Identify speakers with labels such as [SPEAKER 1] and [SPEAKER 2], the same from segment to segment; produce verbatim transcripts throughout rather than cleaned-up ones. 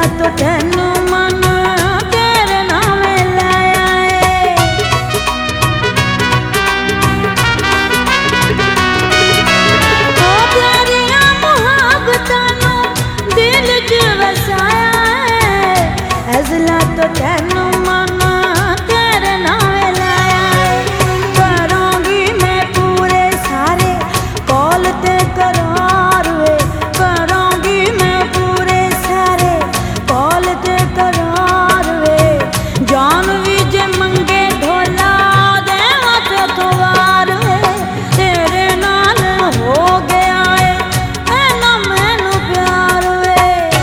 [SPEAKER 1] अजला तो तेनू मन तेरे नाम लाया है। ओ तेरिया मुहब्बतां नू दिल च वसाया है। अजला तो तेनू मन तेरे नाम लाया है। करूंगी मैं पूरे सारे कौल ते करार वे, करूंगी मैं पूरे सारे कौल ते करार वे। जान भी जे मंगे ढोला देवा ते थवार वे। तेरे नाल हो गया है ऐना मैनू प्यार वे।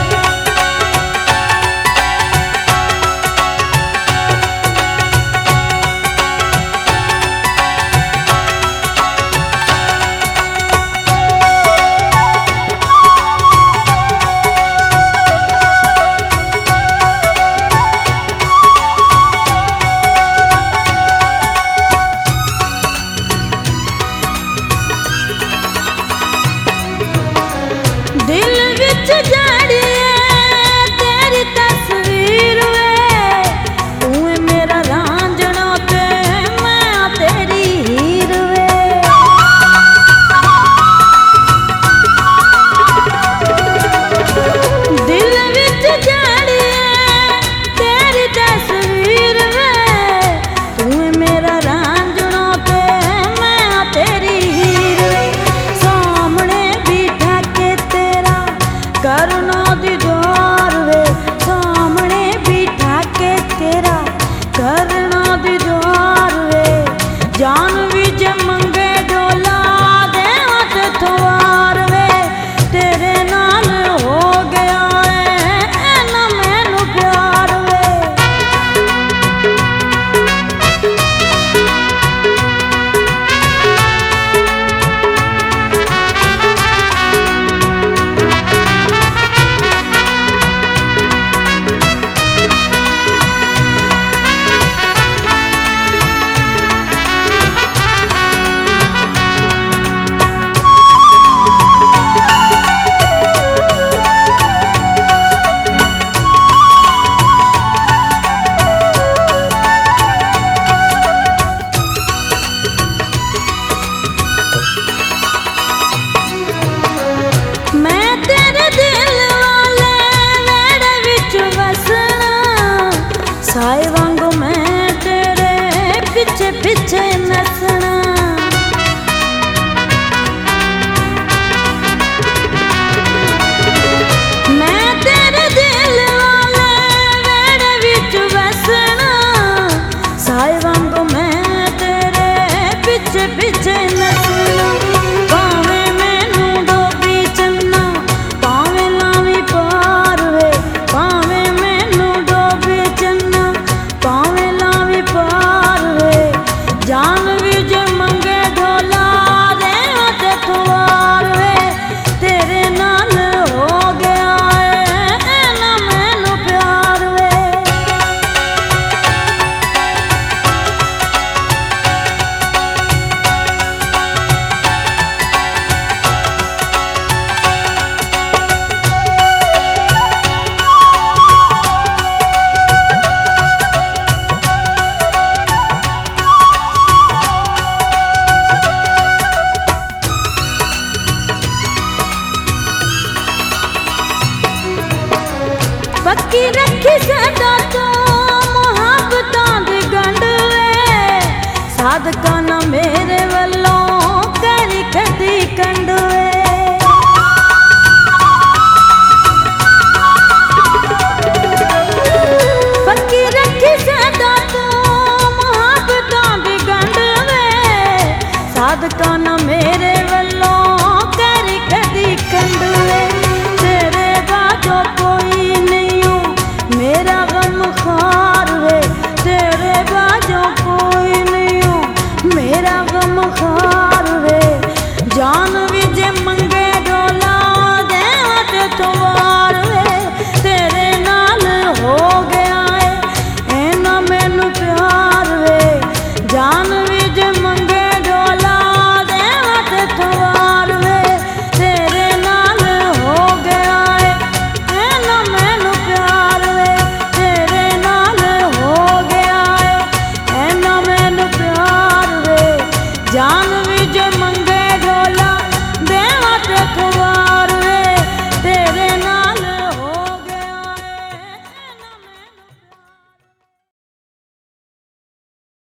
[SPEAKER 1] दिल विच जड़ी है तेरी तस्वीर वे। तू है मेरा रांझना ते मैं तेरी हीर वे। दिल विच जड़ी है तेरी तस्वीर वे। तू है मेरा रांझना ते मैं तेरी हीर वे। सामने बिठा के तेरा करना दीदार वे। सामने बिठा के तेरा करना दीदार वे। जान भी जे मंगे डोला देवा ते थवार वे। तेरे नाल हो गया है ऐना मैनू प्यार वे। मैं तेरे दिल वाले मेरे विच वसना। साए वांगू मैं तेरे पिछे पिछे नसना। मैं तेरे दिल वाले मेरे विच वसना। साए वांगू मैं तेरे पिछे पिछे नसना। भावें मैनू डोबी चन्ना भावें लावी पार वे। भावें मैनू डोबी चन्ना भावें लावी पार वे। जान भी जे मंगे ढोला देवा ते थवार वे। तेरे नाल हो गया है ऐना मैनू प्यार वे। पक्की रखी सदा तो मुहब्बतां दी गंढ वे। सादका ना मेरा